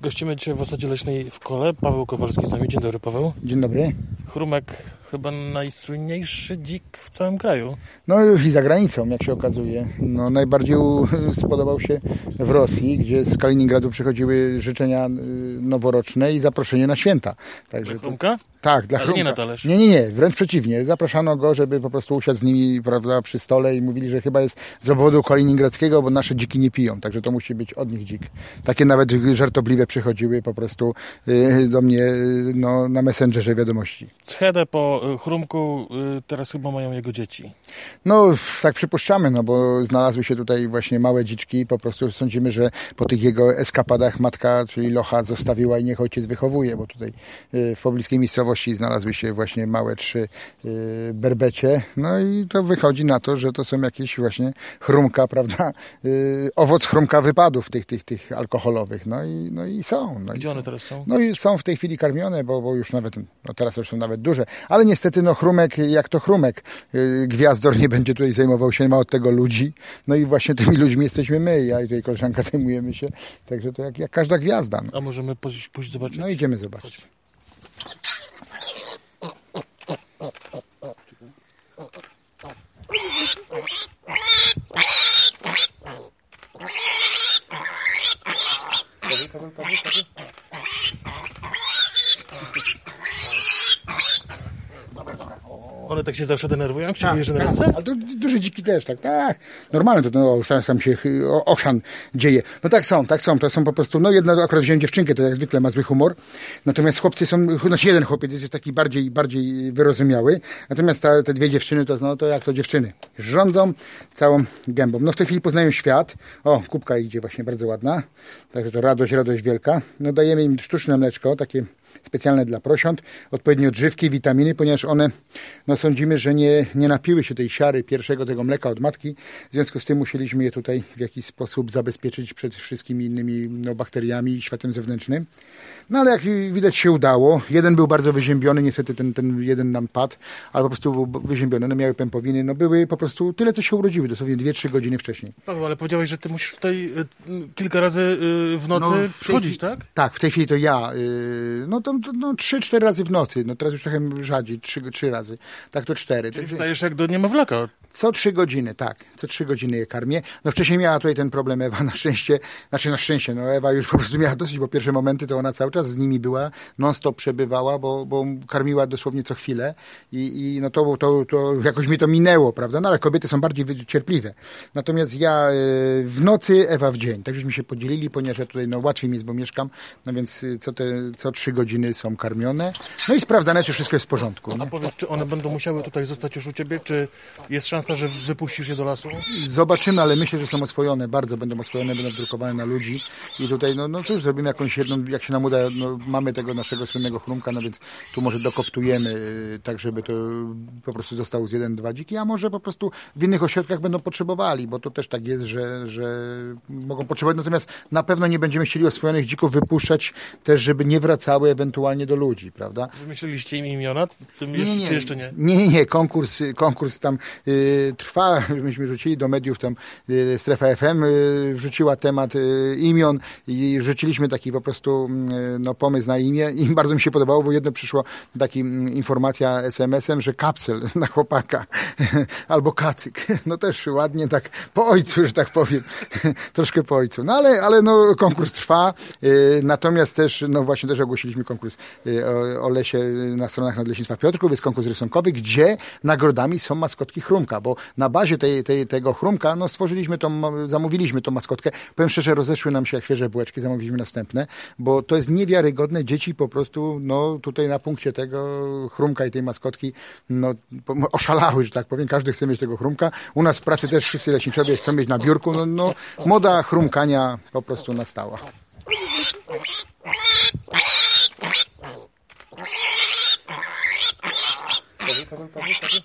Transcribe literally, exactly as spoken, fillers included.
Gościmy dzisiaj w Osadzie Leśnej w Kole. Paweł Kowalski z nami. Dzień dobry, Paweł. Dzień dobry. Chrumek chyba najsłynniejszy dzik w całym kraju. No i za granicą, jak się okazuje. No, najbardziej u, spodobał się w Rosji, gdzie z Kaliningradu przychodziły życzenia noworoczne i zaproszenie na święta. Także dla Chrumka? To, tak, dla Ale Chrumka. nie na talerz. Nie, nie, nie, wręcz przeciwnie. Zapraszano go, żeby po prostu usiadł z nimi, prawda, przy stole i mówili, że chyba jest z obwodu kaliningradzkiego, bo nasze dziki nie piją, także to musi być od nich dzik. Takie nawet żartobliwe przychodziły po prostu yy, do mnie yy, no, na Messengerze wiadomości. Schedę po Chrumku yy, teraz chyba mają jego dzieci. No, tak przypuszczamy, no bo znalazły się tutaj właśnie małe dziczki. Po prostu sądzimy, że po tych jego eskapadach matka, czyli locha, zostawiła i niech ojciec wychowuje, bo tutaj yy, w pobliskiej miejscowości znalazły się właśnie małe trzy yy, berbecie. No i to wychodzi na to, że to są jakieś właśnie chrumka, prawda? Yy, owoc chrumka wypadów tych, tych, tych alkoholowych. No i, no i są. No Gdzie i one są. teraz są? No i są w tej chwili karmione, bo, bo już nawet, no teraz już są nawet duże. Ale niestety, no chrumek, jak to chrumek, yy, gwiazdor nie będzie tutaj zajmował się, nie ma od tego ludzi. No i właśnie tymi ludźmi jesteśmy my. Ja i tutaj koleżanka zajmujemy się. Także to jak, jak każda gwiazda. No. A możemy pójść, pójść zobaczyć? No idziemy zobaczyć. One tak się zawsze denerwują, jak się Tak, bierze na tak, ręce? ale du, duże dziki też, tak, tak. Normalne to, no, już tam się o, ochrzan dzieje. No tak są, tak są, to są po prostu, no jedna akurat wziąłem dziewczynkę, to jak zwykle ma zły humor. Natomiast chłopcy są, znaczy jeden chłopiec jest taki bardziej, bardziej wyrozumiały. Natomiast ta, te dwie dziewczyny, to no to jak to dziewczyny. Rządzą całą gębą. No w tej chwili poznają świat. O, kubka idzie właśnie bardzo ładna. Także to radość, radość wielka. No dajemy im sztuczne mleczko, takie specjalne dla prosiąt, odpowiednie odżywki, witaminy, ponieważ one, no sądzimy, że nie, nie napiły się tej siary pierwszego tego mleka od matki. W związku z tym musieliśmy je tutaj w jakiś sposób zabezpieczyć przed wszystkimi innymi no, bakteriami i światem zewnętrznym. No ale jak widać się udało. Jeden był bardzo wyziębiony, niestety ten, ten jeden nam padł, ale po prostu był wyziębiony. No miały pępowiny, no były po prostu tyle, co się urodziły, dosłownie dwie trzy godziny wcześniej. Paweł, ale powiedziałeś, że ty musisz tutaj y, kilka razy y, w nocy no, przychodzić, tak? Tak, w tej chwili to ja, y, no to no, trzy, cztery razy w nocy, no teraz już trochę rzadziej, trzy, trzy razy, tak to cztery. Czyli wstajesz jak do niemowlaka. Co trzy godziny, tak, co trzy godziny je karmię. No wcześniej miała tutaj ten problem Ewa, na szczęście, znaczy na szczęście, no Ewa już po prostu miała dosyć, bo pierwsze momenty to ona cały czas z nimi była, non-stop przebywała, bo, bo karmiła dosłownie co chwilę i, i no to, to, to jakoś mi to minęło, prawda, no ale kobiety są bardziej cierpliwe. Natomiast ja y, w nocy, Ewa w dzień, tak żeśmy się podzielili, ponieważ ja tutaj no łatwiej mi jest, bo mieszkam, no więc co te, co trzy godziny są karmione, no i sprawdzane, czy wszystko jest w porządku. Nie? A powiedz, czy one będą musiały tutaj zostać już u ciebie, czy jest szansa, że wypuścisz je do lasu? Zobaczymy, ale myślę, że są oswojone, bardzo będą oswojone, będą drukowane na ludzi i tutaj, no, no cóż, zrobimy jakąś jedną, jak się nam uda, no, mamy tego naszego słynnego chrumka, no więc tu może dokoptujemy, tak żeby to po prostu zostało z jeden, dwa dziki, a może po prostu w innych ośrodkach będą potrzebowali, bo to też tak jest, że, że mogą potrzebować, natomiast na pewno nie będziemy chcieli oswojonych dzików wypuszczać też, żeby nie wracały ewentualnie do ludzi, prawda? Wymyśliliście im imiona? Tym Nie, jeszcze, nie, czy jeszcze nie? Nie, nie, nie. Konkurs, konkurs tam y, trwa. Myśmy rzucili do mediów tam y, Strefa F M, y, wrzuciła temat y, imion i rzuciliśmy taki po prostu y, no, pomysł na imię i bardzo mi się podobało, bo jedno przyszło taki y, informacja es em esem, że kapsel na chłopaka albo kacyk. No też ładnie tak po ojcu, że tak powiem. Troszkę po ojcu. No ale, ale no, konkurs trwa. Y, natomiast też, no właśnie też ogłosiliśmy konkurs y, o, o lesie na stronach Nadleśnictwa Piotrków, jest konkurs rysunkowy, gdzie nagrodami są maskotki Chrumka, bo na bazie tej, tej, tego Chrumka no stworzyliśmy tą, zamówiliśmy tą maskotkę. Powiem szczerze, rozeszły nam się jak świeże bułeczki, zamówiliśmy następne, bo to jest niewiarygodne. Dzieci po prostu, no tutaj na punkcie tego Chrumka i tej maskotki, no oszalały, że tak powiem. Każdy chce mieć tego Chrumka. U nas w pracy też wszyscy leśniczowie chcą mieć na biurku. No, no moda chrumkania po prostu nastała. Paweł, Paweł, Paweł, Paweł.